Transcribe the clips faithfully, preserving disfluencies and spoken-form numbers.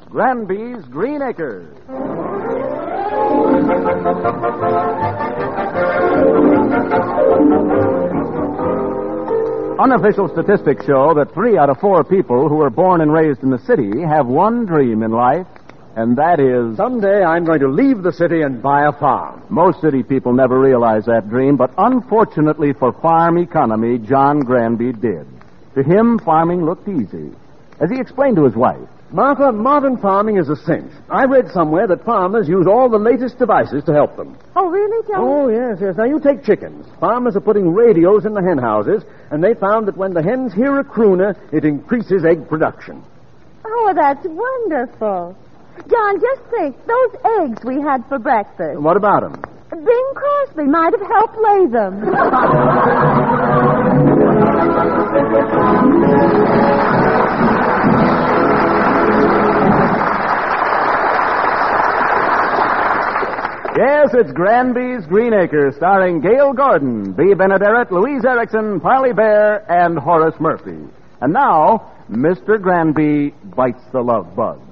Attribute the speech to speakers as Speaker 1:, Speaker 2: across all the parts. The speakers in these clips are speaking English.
Speaker 1: Granby's Green Acres. Unofficial statistics show that three out of four people who are born and raised in the city have one dream in life, and that is...
Speaker 2: Someday I'm going to leave the city and buy a farm.
Speaker 1: Most city people never realize that dream, but unfortunately for farm economy, John Granby did. To him, farming looked easy. As he explained to his wife,
Speaker 2: Martha, modern farming is a cinch. I read somewhere that farmers use all the latest devices to help them.
Speaker 3: Oh, really, John?
Speaker 2: Oh, yes, yes. Now, you take chickens. Farmers are putting radios in the hen houses, and they found that when the hens hear a crooner, it increases egg production.
Speaker 3: Oh, that's wonderful. John, just think, those eggs we had for breakfast.
Speaker 2: What about them?
Speaker 3: Bing Crosby might have helped lay them.
Speaker 1: yes, it's Granby's Green Acres, starring Gail Gordon, Bea Benaderet, Louise Erickson, Parley Bear, and Horace Murphy. And now, Mister Granby bites the love bug.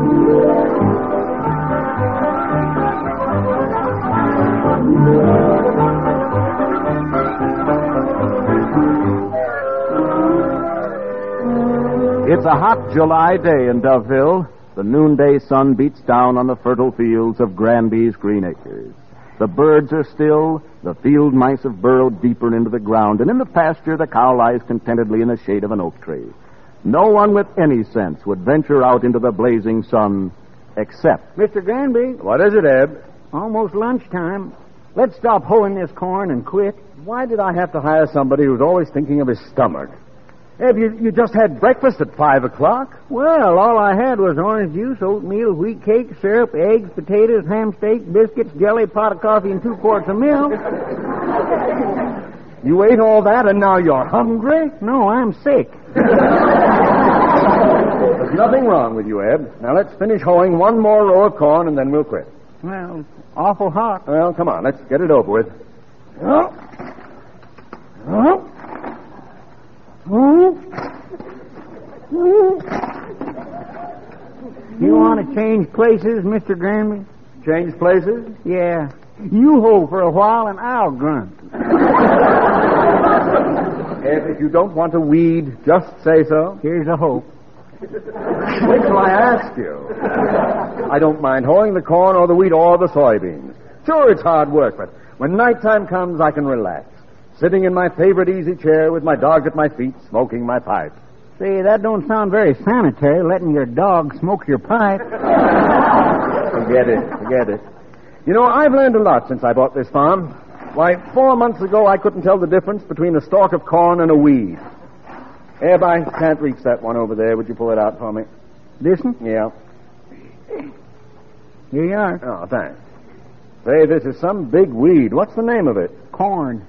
Speaker 1: It's a hot July day in Doveville. The noonday sun beats down on the fertile fields of Granby's Green Acres. The birds are still, the field mice have burrowed deeper into the ground, and in the pasture the cow lies contentedly in the shade of an oak tree. No one with any sense would venture out into the blazing sun, except...
Speaker 4: Mister Granby,
Speaker 2: What is it, Eb?
Speaker 4: almost lunchtime. Let's stop hoeing this corn and quit.
Speaker 2: Why did I have to hire somebody who's always thinking of his stomach? Eb, you, you just had breakfast at five o'clock.
Speaker 4: Well, all I had was orange juice, oatmeal, wheat cake, syrup, eggs, potatoes, ham steak, biscuits, jelly, pot of coffee, and two quarts of milk.
Speaker 2: You ate all that and now you're hungry?
Speaker 4: No, I'm sick.
Speaker 2: There's nothing wrong with you, Eb. Now let's finish hoeing one more row of corn and then we'll quit.
Speaker 4: Well, it's awful hot.
Speaker 2: Well, come on, let's get it over with. Oh. Oh.
Speaker 4: You want to change places, Mister Granby?
Speaker 2: Change places?
Speaker 4: Yeah. You hoe for a while and I'll grunt.
Speaker 2: Eb, if you don't want to weed, just say so.
Speaker 4: Here's a hope.
Speaker 2: Wait till I ask you. I don't mind hoeing the corn or the wheat or the soybeans. Sure, it's hard work, but when nighttime comes, I can relax. Sitting in my favorite easy chair with my dog at my feet, smoking my pipe.
Speaker 4: See, that don't sound very sanitary, letting your dog smoke your pipe.
Speaker 2: Forget it, forget it. You know, I've learned a lot since I bought this farm. Why, four months ago, I couldn't tell the difference between a stalk of corn and a weed. Eb, I can't reach that one over there. Would you pull it out for me?
Speaker 4: This one?
Speaker 2: Yeah.
Speaker 4: Here you are.
Speaker 2: Oh, thanks. Say, this is some big weed. What's the name of it?
Speaker 4: Corn.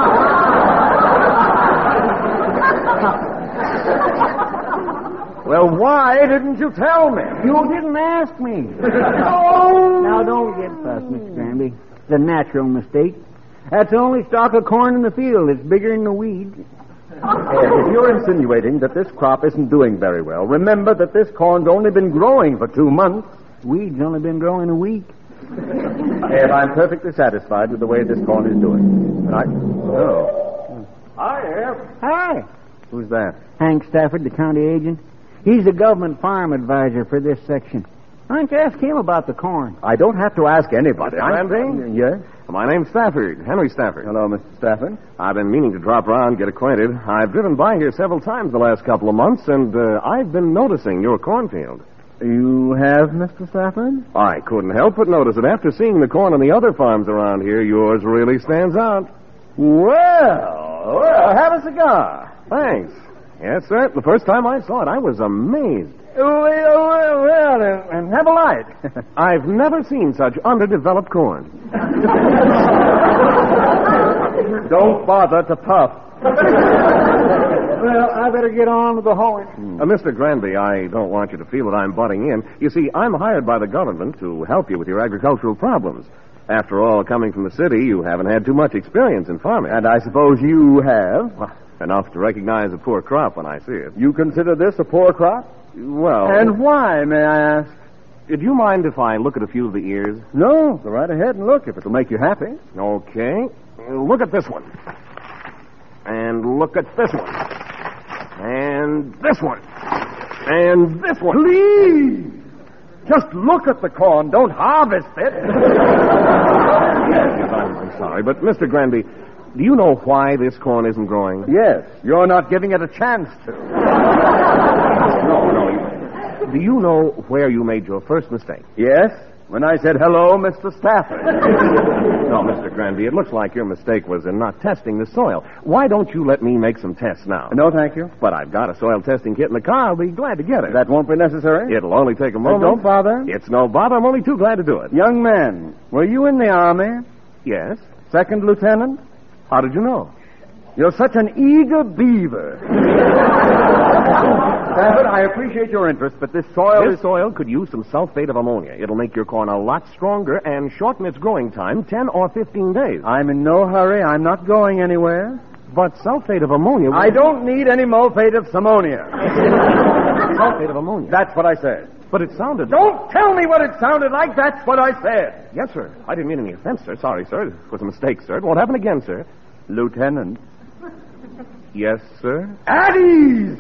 Speaker 2: Well, why didn't you tell me?
Speaker 4: You didn't ask me. Oh! Now, don't get fussed, Mister Granby. It's a natural mistake. That's the only stalk of corn in the field. It's bigger than the weed.
Speaker 2: If you're insinuating that this crop isn't doing very well, remember that this corn's only been growing for two months.
Speaker 4: Weed's only been growing a week.
Speaker 2: Eb, I'm perfectly satisfied with the way this corn is doing. And I... Oh. Hi, Eb.
Speaker 4: Hi.
Speaker 2: Who's that?
Speaker 4: Hank Stafford, the county agent. He's the government farm advisor for this section. Why don't you ask him about the corn?
Speaker 2: I don't have to ask anybody. I'm
Speaker 5: Granby?
Speaker 2: Yes?
Speaker 5: My name's Stafford, Henry Stafford.
Speaker 2: Hello, Mister Stafford.
Speaker 5: I've been meaning to drop around, get acquainted. I've driven by here several times the last couple of months, and uh, I've been noticing your cornfield.
Speaker 2: You have, Mister Stafford?
Speaker 5: I couldn't help but notice it. After seeing the corn on the other farms around here, yours really stands out.
Speaker 2: Well, well, have a cigar.
Speaker 5: Thanks. Yes, sir. The first time I saw it, I was amazed.
Speaker 2: Well, well, well, and have a light.
Speaker 5: I've never seen such underdeveloped corn.
Speaker 2: Don't bother to puff.
Speaker 4: Well, I better get on with the hoeing.
Speaker 5: Uh, Mister Granby, I don't want you to feel that I'm butting in. You see, I'm hired by the government to help you with your agricultural problems. After all, coming from the city, you haven't had too much experience in farming.
Speaker 2: And I suppose you have.
Speaker 5: Well, enough to recognize a poor crop when I see it.
Speaker 2: You consider this a poor crop?
Speaker 5: Well...
Speaker 2: And why, may I ask?
Speaker 5: Did you mind if I look at a few of the ears?
Speaker 2: No, go right ahead and look if it'll make you happy.
Speaker 5: Okay. Look at this one. And look at this one. And this one. And this one.
Speaker 2: Please! Just look at the corn. Don't harvest it.
Speaker 5: Yes, I'm, I'm sorry, but Mister Granby, do you know why this corn isn't growing?
Speaker 2: Yes, you're not giving it a chance to.
Speaker 5: No, no. Do you know where you made your first mistake?
Speaker 2: Yes, when I said, hello, Mister Stafford.
Speaker 5: No, Mister Granby, it looks like your mistake was in not testing the soil. Why don't you let me make some tests now?
Speaker 2: No, thank you.
Speaker 5: But I've got a soil testing kit in the car. I'll be glad to get it.
Speaker 2: That won't be necessary?
Speaker 5: It'll only take a
Speaker 2: Uh,
Speaker 5: moment.
Speaker 2: don't bother.
Speaker 5: It's no bother. I'm only too glad to do it.
Speaker 2: Young man, were you in the Army?
Speaker 5: Yes?
Speaker 2: Second lieutenant?
Speaker 5: How did you know?
Speaker 2: You're such an eager beaver. Stafford, I appreciate your interest, but this soil
Speaker 5: This
Speaker 2: is...
Speaker 5: soil could use some sulfate of ammonia. It'll make your corn a lot stronger and shorten its growing time ten or fifteen days.
Speaker 2: I'm in no hurry. I'm not going anywhere.
Speaker 5: But sulfate of ammonia... will-
Speaker 2: I don't need any sulfate of ammonia.
Speaker 5: Sulfate of ammonia.
Speaker 2: That's what I said.
Speaker 5: But it sounded...
Speaker 2: Don't tell me what it sounded like. That's what I said.
Speaker 5: Yes, sir. I didn't mean any offense, sir. Sorry, sir. It was a mistake, sir. It won't happen again, sir.
Speaker 2: Lieutenant.
Speaker 5: Yes, sir.
Speaker 2: At ease!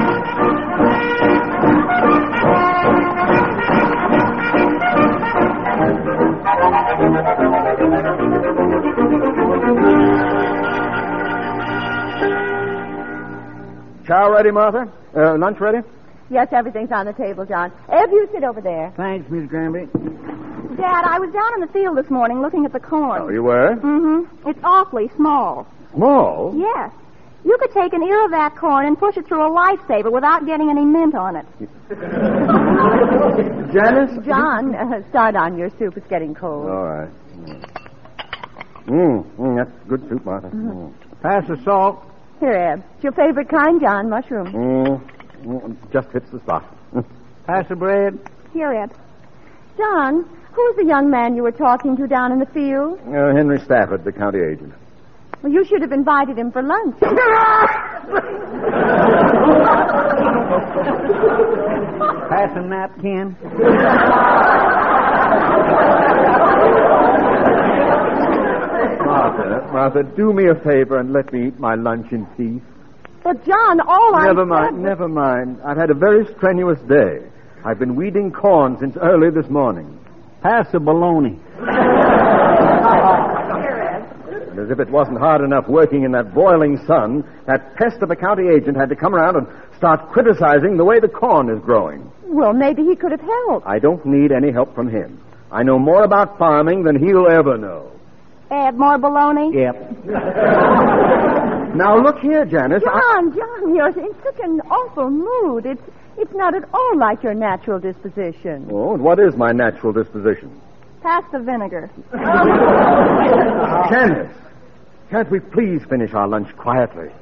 Speaker 2: Chow ready, Martha? Uh, lunch ready?
Speaker 3: Yes, everything's on the table, John. Eb, you sit over there.
Speaker 4: Thanks, Miss Granby.
Speaker 3: Dad, I was down in the field this morning looking at the corn.
Speaker 2: Oh, you were?
Speaker 3: Mm-hmm. It's awfully small.
Speaker 2: Small?
Speaker 3: Yes. You could take an ear of that corn and push it through a lifesaver without getting any mint on it.
Speaker 2: Janice?
Speaker 3: John, uh, start on your soup. It's getting cold.
Speaker 2: All right. Mmm, mm, that's good soup, Martha. Mm.
Speaker 4: Pass the salt.
Speaker 3: Here, Eb. It's your favorite kind, John, mushroom.
Speaker 2: Mm. Mm, just hits the spot.
Speaker 4: Pass the bread.
Speaker 3: Here, Eb. John, who's the young man you were talking to down in the field?
Speaker 2: Uh, Henry Stafford, the county agent.
Speaker 3: Well, you should have invited him for lunch.
Speaker 4: Pass a napkin.
Speaker 2: Martha, Martha, do me a favor and let me eat my lunch in peace.
Speaker 3: But, John, all I
Speaker 2: Never
Speaker 3: said
Speaker 2: mind,
Speaker 3: was-
Speaker 2: never mind. I've had a very strenuous day. I've been weeding corn since early this morning.
Speaker 4: Pass the bologna.
Speaker 2: And as if it wasn't hard enough working in that boiling sun, that pest of a county agent had to come around and start criticizing the way the corn is growing.
Speaker 3: Well, maybe he could have helped.
Speaker 2: I don't need any help from him. I know more about farming than he'll ever know.
Speaker 3: Eb, more bologna?
Speaker 4: Yep.
Speaker 2: Now, look here, Janice. I...
Speaker 3: John, John, you're in such an awful mood. It's it's not at all like your natural disposition.
Speaker 2: Oh, and what is my natural disposition?
Speaker 3: Pass the vinegar.
Speaker 2: Janice, can't we please finish our lunch quietly?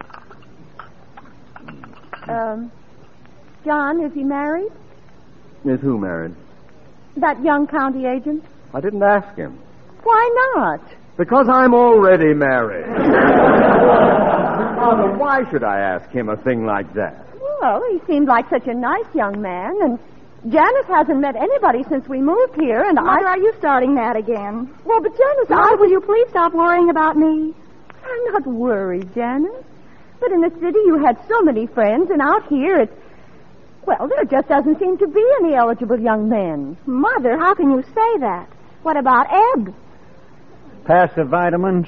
Speaker 3: Um, John, is he married?
Speaker 2: Is who married?
Speaker 3: That young county agent?
Speaker 2: I didn't ask him.
Speaker 3: Why not?
Speaker 2: Because I'm already married. Father, why should I ask him a thing like that?
Speaker 3: Well, he seemed like such a nice young man, and Janice hasn't met anybody since we moved here, and
Speaker 6: Mother,
Speaker 3: I...
Speaker 6: are you starting that again?
Speaker 3: Well, but Janice, I...
Speaker 6: Mother, will you please stop worrying about me?
Speaker 3: I'm not worried, Janice. But in the city you had so many friends, and out here it's... Well, there just doesn't seem to be any eligible young men.
Speaker 6: Mother, how can you say that? What about Eb?
Speaker 4: Pass the vitamins.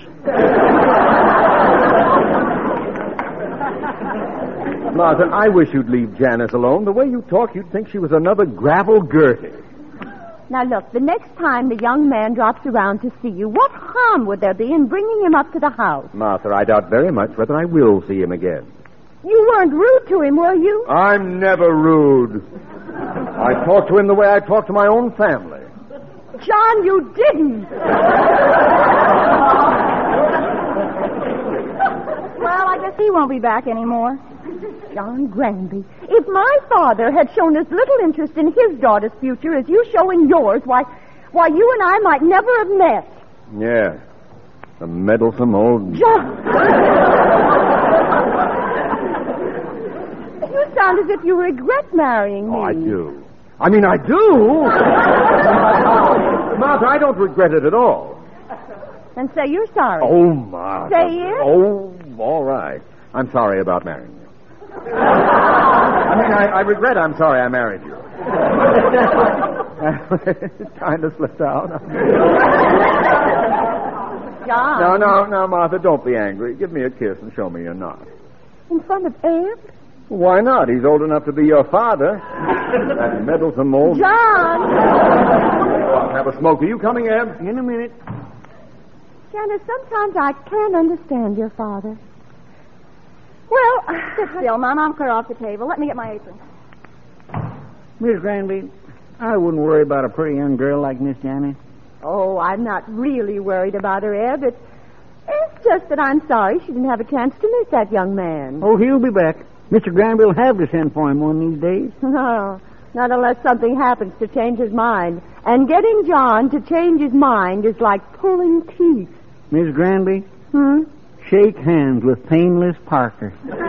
Speaker 2: Martha, I wish you'd leave Janice alone. The way you talk, you'd think she was another gravel Gertie.
Speaker 3: Now, look, the next time the young man drops around to see you, what harm would there be in bringing him up to the house?
Speaker 2: Martha, I doubt very much whether I will see him again.
Speaker 3: You weren't rude to him, were you?
Speaker 2: I'm never rude. I talk to him the way I talk to my own family.
Speaker 3: John, you didn't.
Speaker 6: Well, I guess he won't be back anymore.
Speaker 3: John Granby, if my father had shown as little interest in his daughter's future as you show in yours, why, why, you and I might never have met.
Speaker 2: Yeah. A meddlesome old...
Speaker 3: John! You sound as if you regret marrying me.
Speaker 2: Oh, I do. I mean, I do. Martha, I don't regret it at all.
Speaker 3: And say you're sorry.
Speaker 2: Oh, Martha.
Speaker 3: Say it.
Speaker 2: Oh, all right. I'm sorry about marrying you. I mean, I, I regret I'm sorry I married you. It kind of slipped out.
Speaker 3: John.
Speaker 2: No, no, no, Martha, don't be angry. Give me a kiss and show me you're not.
Speaker 3: In front of Eb?
Speaker 2: Why not? He's old enough to be your father. That meddlesome old...
Speaker 3: John!
Speaker 2: Have a smoke. Are you coming, Eb?
Speaker 4: In a minute.
Speaker 3: Janice, sometimes I can't understand your father. Well,
Speaker 6: Sit still, Mom. I'll clear off the table. Let me get my apron.
Speaker 4: Miss Granby, I wouldn't worry about a pretty young girl like Miss Janet.
Speaker 3: oh, I'm not really worried about her, Eb. It's, it's just that I'm sorry she didn't have a chance to meet that young man.
Speaker 4: Oh, he'll be back. Mister Granby will have to send for him one of these days.
Speaker 3: No, not unless something happens to change his mind. And getting John to change his mind is like pulling teeth.
Speaker 4: Miss Granby,
Speaker 3: Hmm?
Speaker 4: shake hands with Painless Parker.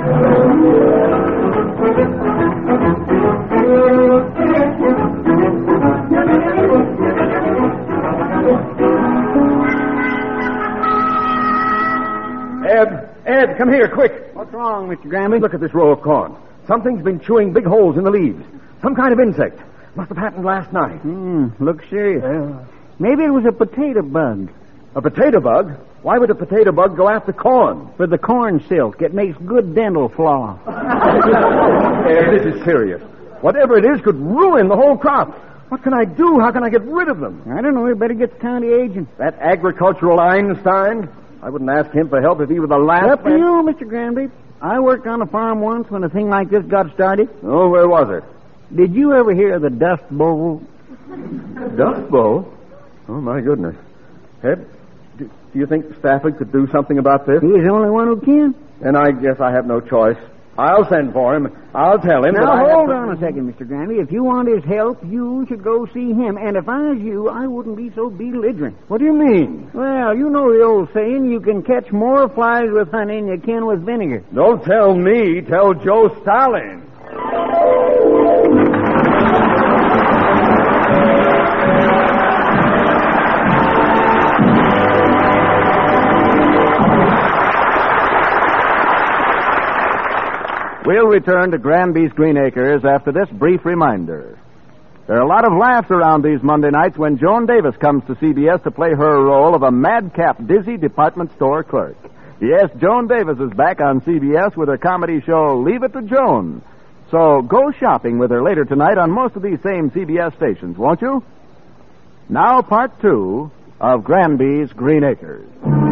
Speaker 2: Ed, Ed, come here, quick.
Speaker 4: What's wrong, Mister Granby?
Speaker 2: Look at this row of corn. Something's been chewing big holes in the leaves. Some kind of insect. Must have happened last night.
Speaker 4: Hmm, looks serious.
Speaker 2: Yeah.
Speaker 4: Maybe it was a potato bug.
Speaker 2: A potato bug? Why would a potato bug go after corn?
Speaker 4: For the corn silk. It makes good dental floss.
Speaker 2: Ed, this is serious. Whatever it is could ruin the whole crop. What can I do? How can I get rid of them?
Speaker 4: I don't know. We better get the county agent.
Speaker 2: That agricultural Einstein? I wouldn't ask him for help if he were the last
Speaker 4: Up to
Speaker 2: man.
Speaker 4: you, Mister Granby. I worked on a farm once when a thing like this got started.
Speaker 2: Oh, where was it?
Speaker 4: Did you ever hear of the Dust Bowl?
Speaker 2: Dust Bowl? Oh, my goodness. Ed, do, do you think Stafford could do something about this?
Speaker 4: He's the only one who can.
Speaker 2: Then I guess I have no choice. I'll send for him. I'll tell him. that
Speaker 4: Now,
Speaker 2: I have
Speaker 4: hold
Speaker 2: to-
Speaker 4: on a second, Mister Granby. If you want his help, you should go see him. And if I was you, I wouldn't be so belligerent.
Speaker 2: What do you mean?
Speaker 4: Well, you know the old saying, you can catch more flies with honey than you can with vinegar.
Speaker 2: Don't tell me. Tell Joe Stalin.
Speaker 1: We'll return to Granby's Green Acres after this brief reminder. There are a lot of laughs around these Monday nights when Joan Davis comes to C B S to play her role of a madcap, dizzy department store clerk. Yes, Joan Davis is back on C B S with her comedy show Leave It to Joan. So go shopping with her later tonight on most of these same C B S stations, won't you? Now part two of Granby's Green Acres.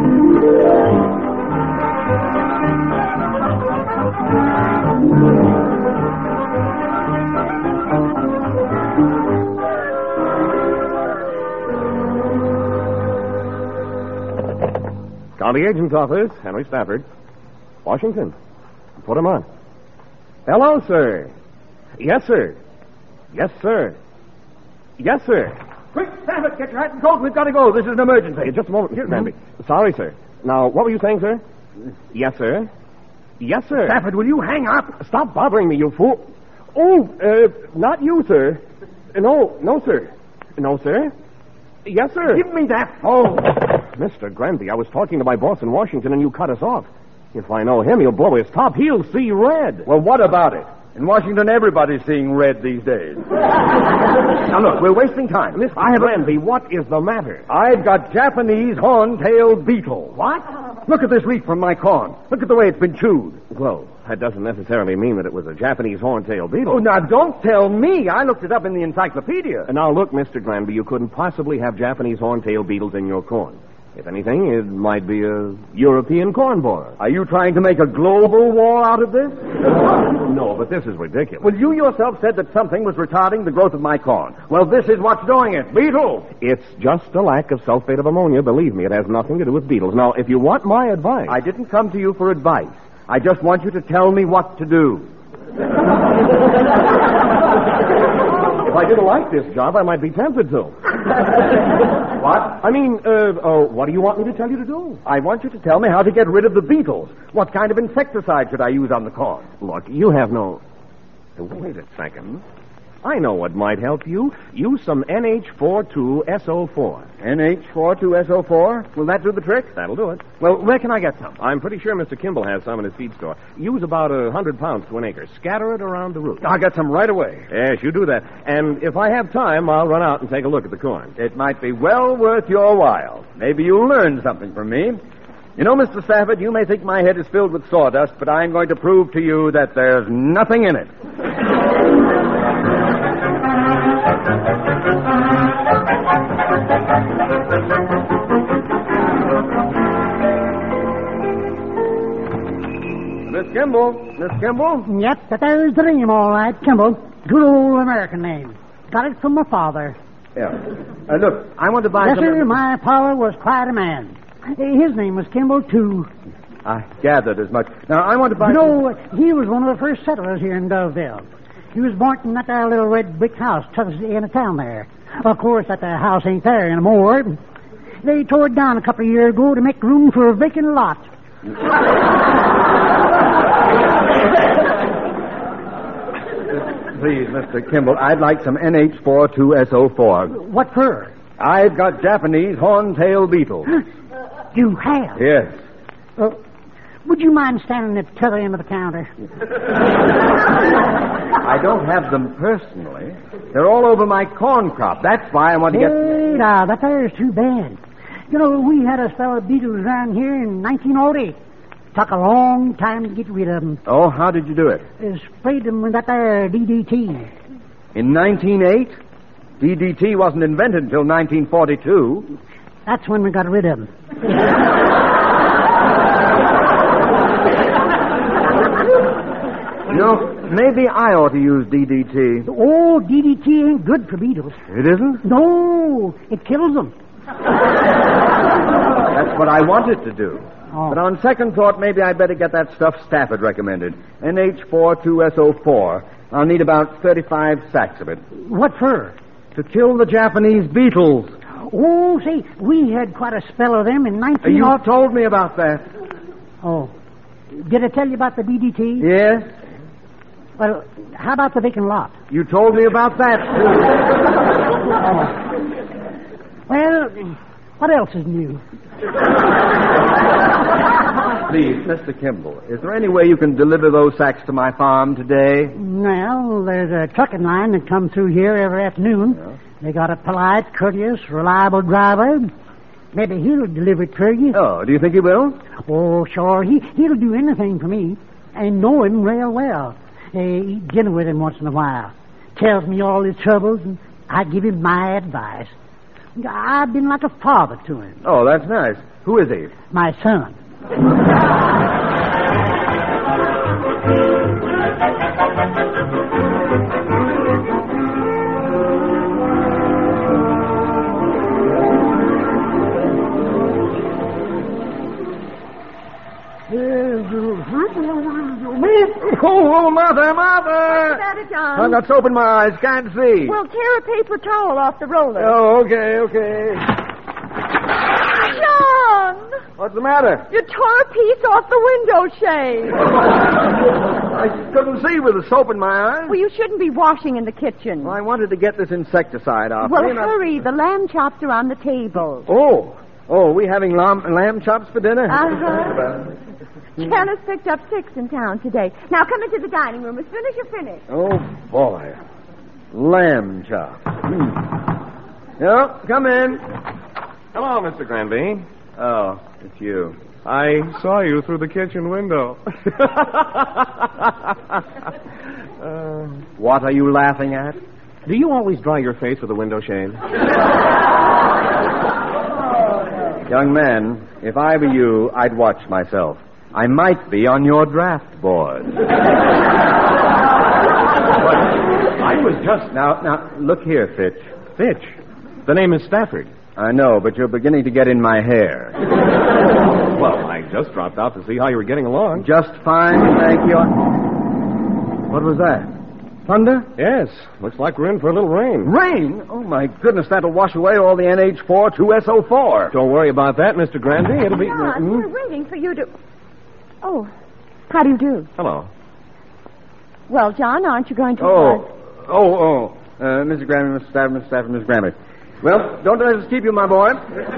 Speaker 5: County Agent's Office, Henry Stafford. Washington. Put him on. Hello, sir. Yes, sir. Yes, sir. Yes, sir.
Speaker 2: Quick, Stafford, get your hat and coat. We've got to go. This is an emergency.
Speaker 5: Hey, just a moment, Mister Granby. Sorry, sir. Now, what were you saying, sir? Yes, sir. Yes, sir.
Speaker 2: Stafford, will you hang up?
Speaker 5: Stop bothering me, you fool. Oh, uh, not you, sir. No, no, sir. No, sir. Yes, sir.
Speaker 2: Give me that phone.
Speaker 5: Mister Granby, I was talking to my boss in Washington and you cut us off. If I know him, he'll blow his top. He'll see red.
Speaker 2: Well, what about it? In Washington, everybody's seeing red these days. Now, look, we're wasting time.
Speaker 5: Mister
Speaker 2: I have
Speaker 5: Granby, what is the matter?
Speaker 2: I've got Japanese horn-tailed beetle.
Speaker 5: What?
Speaker 2: Look at this leaf from my corn. Look at the way it's been chewed.
Speaker 5: Well, that doesn't necessarily mean that it was a Japanese horntail beetle.
Speaker 2: Oh, now, don't tell me. I looked it up in the encyclopedia.
Speaker 5: And now, look, Mister Granby, you couldn't possibly have Japanese horntail beetles in your corn. If anything, it might be a European corn borer.
Speaker 2: Are you trying to make a global war out of this?
Speaker 5: No, but this is ridiculous.
Speaker 2: Well, you yourself said that something was retarding the growth of my corn. Well, this is what's doing it. Beetles.
Speaker 5: It's just a lack of sulfate of ammonia. Believe me, it has nothing to do with beetles. Now, if you want my advice...
Speaker 2: I didn't come to you for advice. I just want you to tell me what to do.
Speaker 5: If I didn't like this job, I might be tempted to.
Speaker 2: What?
Speaker 5: I mean, uh, uh, what do you want me to tell you to do?
Speaker 2: I want you to tell me how to get rid of the beetles. What kind of insecticide should I use on the corn?
Speaker 5: Look, you have no... Wait a second. I know what might help you. Use some N H forty-two S O four.
Speaker 2: N H forty-two S O four? Will that do the trick?
Speaker 5: That'll do it.
Speaker 2: Well, where can I get some?
Speaker 5: I'm pretty sure Mister Kimball has some in his feed store. Use about a hundred pounds to an acre. Scatter it around the root.
Speaker 2: I'll get some right away.
Speaker 5: Yes, you do that. And if I have time, I'll run out and take a look at the corn.
Speaker 2: It might be well worth your while. Maybe you'll learn something from me. You know, Mister Stafford, you may think my head is filled with sawdust, but I'm going to prove to you that there's nothing in it. Miss Kimball. Miss Kimball?
Speaker 7: Yep, but there's the name, all right, Kimball. Good old American name. Got it from my father.
Speaker 2: Yeah. Uh, look, I want to buy
Speaker 7: Yes,
Speaker 2: some...
Speaker 7: sir, my father was quite a man. His name was Kimball, too.
Speaker 2: I gathered as much. Now, I want to buy...
Speaker 7: You know, he was one of the first settlers here in Doveville. He was born in that there little red brick house tucked in a town there. Of course, that there house ain't there anymore. They tore it down a couple of years ago to make room for a vacant lot.
Speaker 2: Please, Mister Kimball, I'd like some N H forty-two S O four.
Speaker 7: What for?
Speaker 2: I've got Japanese horntail beetle.
Speaker 7: You have?
Speaker 2: Yes.
Speaker 7: Uh, would you mind standing at the other end of the counter?
Speaker 2: I don't have them personally. They're all over my corn crop. That's why I want to get...
Speaker 7: Hey, now, that there's too bad. You know, we had a spell of beetles around here in nineteen oh eight. Took a long time to get rid of them.
Speaker 2: Oh, how did you do it?
Speaker 7: Uh, sprayed them with that there D D T.
Speaker 2: In nineteen oh eight? D D T wasn't invented until nineteen forty-two.
Speaker 7: That's when we got rid of them.
Speaker 2: You know, maybe I ought to use D D T.
Speaker 7: Oh, D D T ain't good for beetles.
Speaker 2: It isn't?
Speaker 7: No, it kills them.
Speaker 2: That's what I wanted to do.
Speaker 7: Oh.
Speaker 2: But on second thought, maybe I'd better get that stuff Stafford recommended. N H forty-two S O four. I'll need about thirty-five sacks of it.
Speaker 7: What for?
Speaker 2: To kill the Japanese beetles.
Speaker 7: Oh, see, we had quite a spell of them in nineteen...
Speaker 2: You told me about that.
Speaker 7: Oh. Did I tell you about the D D T?
Speaker 2: Yes?
Speaker 7: Well, how about the vacant lot?
Speaker 2: You told me about that, too.
Speaker 7: Oh. Well, what else is new?
Speaker 2: Please, Mister Kimball, is there any way you can deliver those sacks to my farm today?
Speaker 7: Well, there's a trucking line that comes through here every afternoon.
Speaker 2: Yeah.
Speaker 7: They got a polite, courteous, reliable driver. Maybe he'll deliver it to you.
Speaker 2: Oh, do you think he will?
Speaker 7: Oh, sure. He, he'll do anything for me. I know him real well. I eat dinner with him once in a while. Tells me all his troubles, and I give him my advice. I've been like a father to him.
Speaker 2: Oh, that's nice. Who is he?
Speaker 7: My son.
Speaker 2: Oh, Mother, Mother!
Speaker 3: What's that, John?
Speaker 2: I've got soap in my eyes. Can't see.
Speaker 3: Well, tear a paper towel off the roller.
Speaker 2: Oh, okay, okay.
Speaker 3: John!
Speaker 2: What's the matter?
Speaker 3: You tore a piece off the window shade.
Speaker 2: I couldn't see with the soap in my eyes.
Speaker 3: Well, you shouldn't be washing in the kitchen.
Speaker 2: Well, I wanted to get this insecticide off.
Speaker 3: Well,
Speaker 2: me, and I-
Speaker 3: hurry. The lamb chops are on the table.
Speaker 2: Oh. Oh, are we having lamb, lamb chops for dinner?
Speaker 3: Uh-huh. Janice picked up six in town today. Now come into the dining room. As soon as you finish.
Speaker 2: Oh, boy. Lamb chops. Hmm. Yeah, come in.
Speaker 5: Hello, Mister Granby.
Speaker 2: Oh, it's you.
Speaker 5: I saw you through the kitchen window. uh,
Speaker 2: What are you laughing at?
Speaker 5: do you always dry your face with a window shade?
Speaker 2: Young man, if I were you, I'd watch myself. I might be on your draft board.
Speaker 5: I was just...
Speaker 2: Now, now, look here, Fitch.
Speaker 5: Fitch. The name is Stafford.
Speaker 2: I know, but you're beginning to get in my hair.
Speaker 5: Well, I just dropped out to see how you were getting along.
Speaker 2: Just fine, thank you. What was that? Thunder?
Speaker 5: Yes. Looks like we're in for a little rain.
Speaker 2: Rain? Oh, my goodness, that'll wash away all the N H forty-two S O four.
Speaker 5: Don't worry about that, Mister Granby. It'll be...
Speaker 3: John,
Speaker 5: Hmm?
Speaker 3: we're waiting for you to... Oh, how do you do?
Speaker 5: Hello.
Speaker 3: Well, John, aren't you going to...
Speaker 2: Oh, Oh, oh. Uh, Missus Granby, Mister Stafford, Mister Stafford, Miss Granby. Well, don't let us keep you, my boy.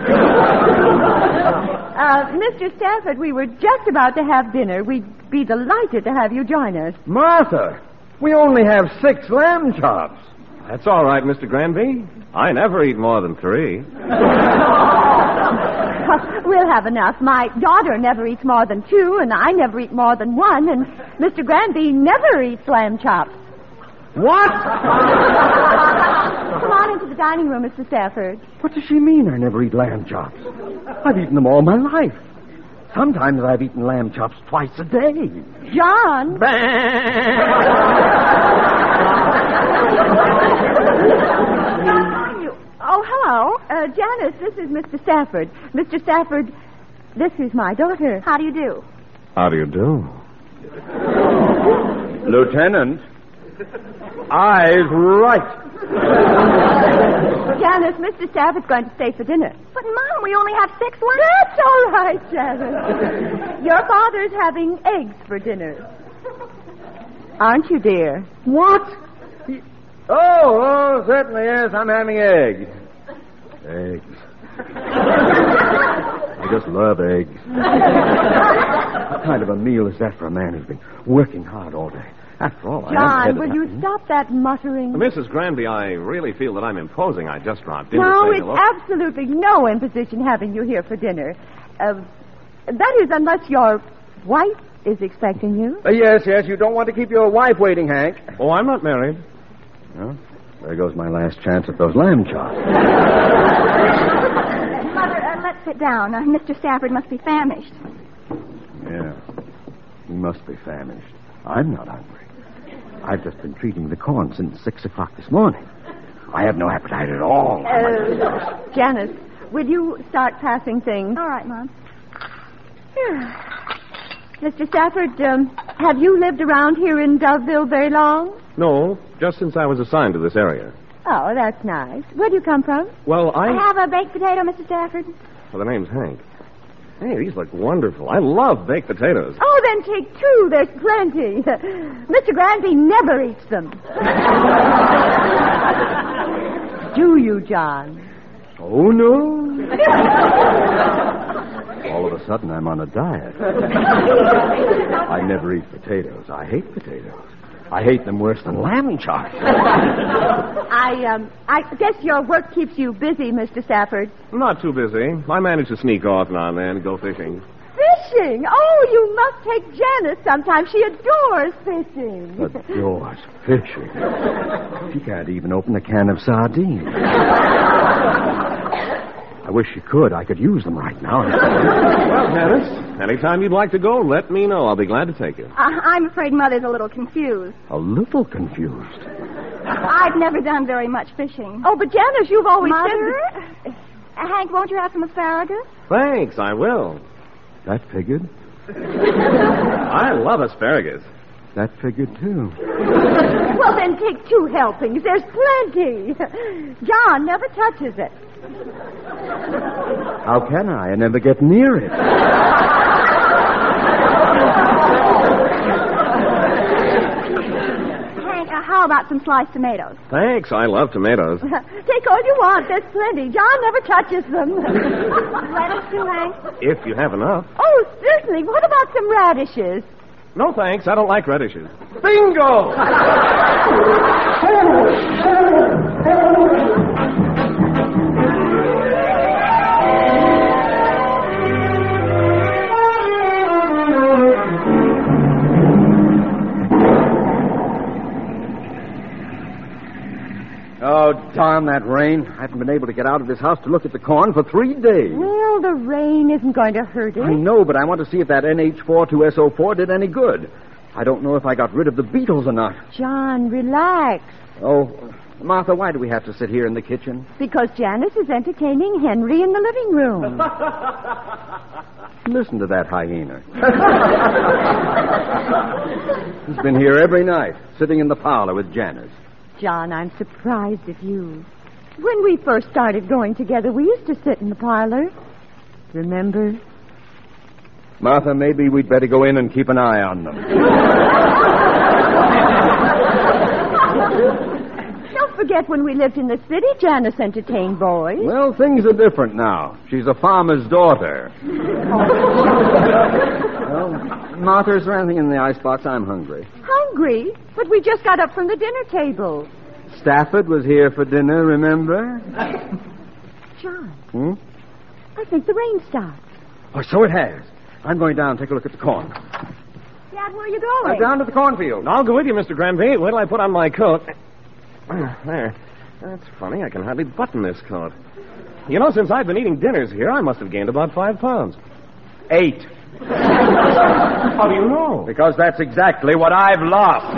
Speaker 3: Uh, Mister Stafford, we were just about to have dinner. We'd be delighted to have you join us.
Speaker 2: Martha, we only have six lamb chops.
Speaker 5: That's all right, Mister Granby. I never eat more than three.
Speaker 3: We'll have enough. My daughter never eats more than two, and I never eat more than one, and Mister Granby never eats lamb chops.
Speaker 2: What?
Speaker 3: Come on into the dining room, Mister Stafford.
Speaker 2: What does she mean I never eat lamb chops? I've eaten them all my life. Sometimes I've eaten lamb chops twice a day.
Speaker 3: John. Oh, hello. Uh, Janice, this is Mister Stafford. Mister Stafford, this is my daughter. How do you do?
Speaker 5: How do you do?
Speaker 2: Lieutenant, eyes right.
Speaker 3: Janice, Mister Stafford's going to stay for dinner.
Speaker 6: But, Mom, we only have six left.
Speaker 3: That's all right, Janice. Your father's having eggs for dinner. Aren't you, dear?
Speaker 2: What? Oh, oh, certainly, yes. I'm having eggs. Eggs. I just love eggs. What kind of a meal is that for a man who's been working hard all day? After all, I
Speaker 3: John, will you stop that muttering?
Speaker 5: Missus Granby, I really feel that I'm imposing. I just dropped in to
Speaker 3: No,
Speaker 5: say
Speaker 3: it's
Speaker 5: hello.
Speaker 3: absolutely no imposition having you here for dinner. Uh, that is, unless your wife is expecting you.
Speaker 2: Uh, yes, yes. You don't want to keep your wife waiting, Hank.
Speaker 5: Oh, I'm not married.
Speaker 2: Well, there goes my last chance at those lamb chops.
Speaker 6: Mother, uh, let's sit down. Uh, Mister Stafford must be famished.
Speaker 2: Yeah, he must be famished. I'm not hungry. I've just been treating the corn since six o'clock this morning. I have no appetite at all.
Speaker 3: Uh, Janice, will you start passing things?
Speaker 6: All right, Mom.
Speaker 3: Mister Stafford, um, have you lived around here in Doveville very long?
Speaker 5: No, just since I was assigned to this area.
Speaker 3: Oh, that's nice. Where do you come from?
Speaker 5: Well, I...
Speaker 6: Have a baked potato, Mister Stafford?
Speaker 5: Well, the name's Hank. Hey, these look wonderful. I love baked potatoes.
Speaker 3: Oh, then take two. There's plenty. Mister Granby never eats them. Do you, John?
Speaker 2: Oh, no. All of a sudden, I'm on a diet. I never eat potatoes. I hate potatoes. I hate them worse than lamb chops.
Speaker 3: I, um, I guess your work keeps you busy, Mister Stafford.
Speaker 5: Not too busy. I manage to sneak off now and then and go fishing.
Speaker 3: Fishing? Oh, you must take Janice sometime. She adores fishing.
Speaker 2: Adores fishing? She can't even open a can of sardines. I wish she could. I could use them right now.
Speaker 5: Well, Janice, anytime you'd like to go, let me know. I'll be glad to take you.
Speaker 6: Uh, I'm afraid Mother's a little confused.
Speaker 2: A little confused.
Speaker 6: I've never done very much fishing.
Speaker 3: Oh, but Janice, you've always
Speaker 6: Mother?
Speaker 3: said...
Speaker 6: Uh, Hank, won't you have some asparagus?
Speaker 5: Thanks, I will.
Speaker 2: That figured.
Speaker 5: I love asparagus.
Speaker 2: That figured, too.
Speaker 3: Well, then take two helpings. There's plenty. John never touches it.
Speaker 2: How can I? I never get near it.
Speaker 6: Hank, uh, how about some sliced tomatoes?
Speaker 5: Thanks, I love tomatoes.
Speaker 3: Take all you want. There's plenty. John never touches them.
Speaker 6: Lettuce too, Hank?
Speaker 5: If you have enough.
Speaker 3: Oh, certainly. What about some radishes?
Speaker 5: No, thanks. I don't like radishes.
Speaker 2: Bingo! Oh, darn that rain. I haven't been able to get out of this house to look at the corn for three days.
Speaker 3: Well, the rain isn't going to hurt it.
Speaker 2: I know, but I want to see if that N H four two S O four did any good. I don't know if I got rid of the beetles or not.
Speaker 3: John, relax.
Speaker 2: Oh, Martha, why do we have to sit here in the kitchen?
Speaker 3: Because Janice is entertaining Henry in the living room.
Speaker 2: Listen to that hyena. He's been here every night, sitting in the parlor with Janice.
Speaker 3: John, I'm surprised at you. When we first started going together, we used to sit in the parlor. Remember?
Speaker 2: Martha, maybe we'd better go in and keep an eye on them.
Speaker 3: Don't forget when we lived in the city, Janice entertained boys.
Speaker 2: Well, things are different now. She's a farmer's daughter. Well, Martha, is there anything in the icebox? I'm hungry.
Speaker 3: Hungry? But we just got up from the dinner table.
Speaker 2: Stafford was here for dinner, remember?
Speaker 3: John,
Speaker 2: Hmm?
Speaker 3: I think the rain stopped.
Speaker 2: Oh, so it has. I'm going down and take a look at the corn.
Speaker 3: Dad, where are you going?
Speaker 2: Uh, down to the cornfield.
Speaker 5: I'll go with you, Mister Granby. Wait till I put on my coat. There. That's funny. I can hardly button this coat. You know, since I've been eating dinners here, I must have gained about five pounds.
Speaker 2: Eight.
Speaker 5: How do you know?
Speaker 2: Because that's exactly what I've lost.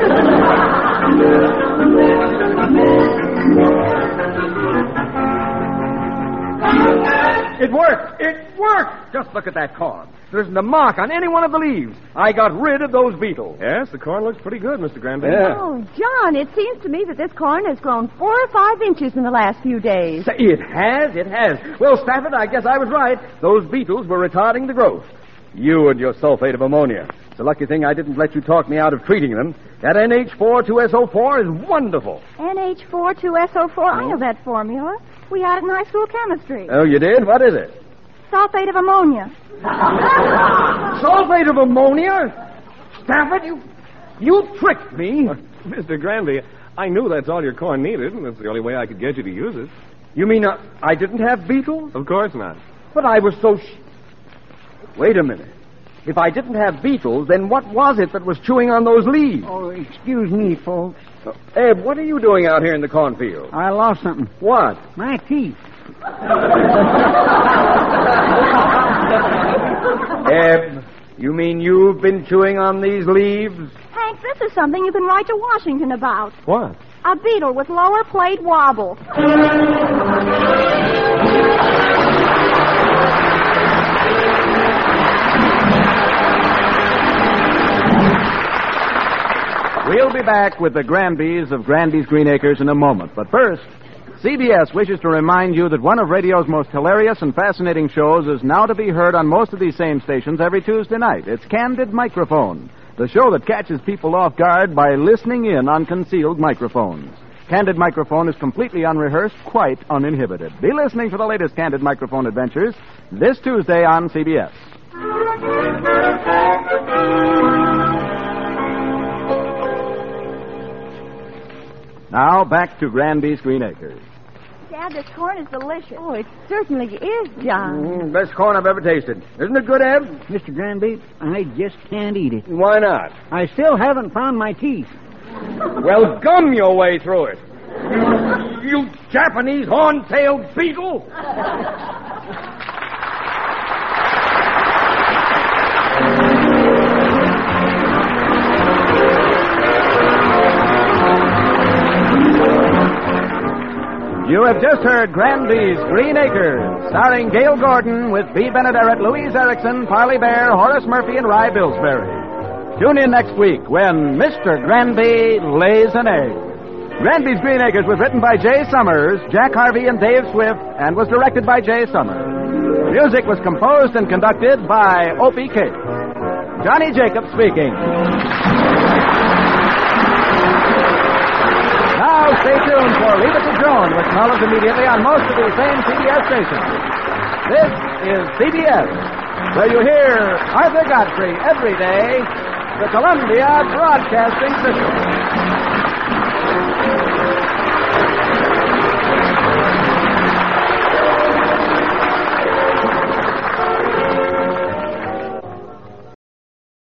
Speaker 2: It worked! It worked! Just look at that corn. There isn't a mark on any one of the leaves. I got rid of those beetles.
Speaker 5: Yes, the corn looks pretty good, Mister Granby.
Speaker 2: Yeah.
Speaker 3: Oh, John, it seems to me that this corn has grown four or five inches in the last few days.
Speaker 2: Say, it has, it has. Well, Stafford, I guess I was right. Those beetles were retarding the growth. You and your sulfate of ammonia. It's a lucky thing I didn't let you talk me out of treating them. That N H four two S O four is wonderful.
Speaker 6: N H four two S O four, I know that formula. We had it in high school chemistry.
Speaker 2: Oh, you did? What is it?
Speaker 6: Sulfate of ammonia.
Speaker 2: Sulfate of ammonia? Stafford, you... You tricked me.
Speaker 5: Mister Granby, I knew that's all your corn needed, and that's the only way I could get you to use it.
Speaker 2: You mean uh, I didn't have beetles?
Speaker 5: Of course not.
Speaker 2: But I was so... Sh- Wait a minute. If I didn't have beetles, then what was it that was chewing on those leaves?
Speaker 4: Oh, excuse me, folks.
Speaker 2: Uh, Eb, what are you doing out here in the cornfield?
Speaker 4: I lost something.
Speaker 2: What?
Speaker 4: My teeth.
Speaker 2: Eb, you mean you've been chewing on these leaves?
Speaker 6: Hank, this is something you can write to Washington about.
Speaker 5: What?
Speaker 6: A beetle with lower plate wobble.
Speaker 1: We'll be back with the Granbys of Granby's Green Acres in a moment. But first, C B S wishes to remind you that one of radio's most hilarious and fascinating shows is now to be heard on most of these same stations every Tuesday night. It's Candid Microphone, the show that catches people off guard by listening in on concealed microphones. Candid Microphone is completely unrehearsed, quite uninhibited. Be listening for the latest Candid Microphone adventures this Tuesday on C B S. Now, back to Granby's Green Acres.
Speaker 6: Dad, this corn is delicious.
Speaker 3: Oh, it certainly is, John.
Speaker 2: Mm, best corn I've ever tasted. Isn't it good, Eb?
Speaker 4: Mister Granby, I just can't eat it.
Speaker 2: Why not?
Speaker 4: I still haven't found my teeth.
Speaker 2: Well, gum your way through it. You Japanese horn-tailed beetle.
Speaker 1: You have just heard Granby's Green Acres, starring Gail Gordon with Bea Benaderet, Louise Erickson, Parley Bear, Horace Murphy, and Rye Billsbury. Tune in next week when Mister Granby lays an egg. Granby's Green Acres was written by Jay Summers, Jack Harvey, and Dave Swift, and was directed by Jay Summers. Music was composed and conducted by Opie Cake. Johnny Jacobs speaking. Now stay tuned for Leave It to Joan, which follows immediately on most of the same C B S stations. This is C B S, where you hear Arthur Godfrey every day, the Columbia Broadcasting System.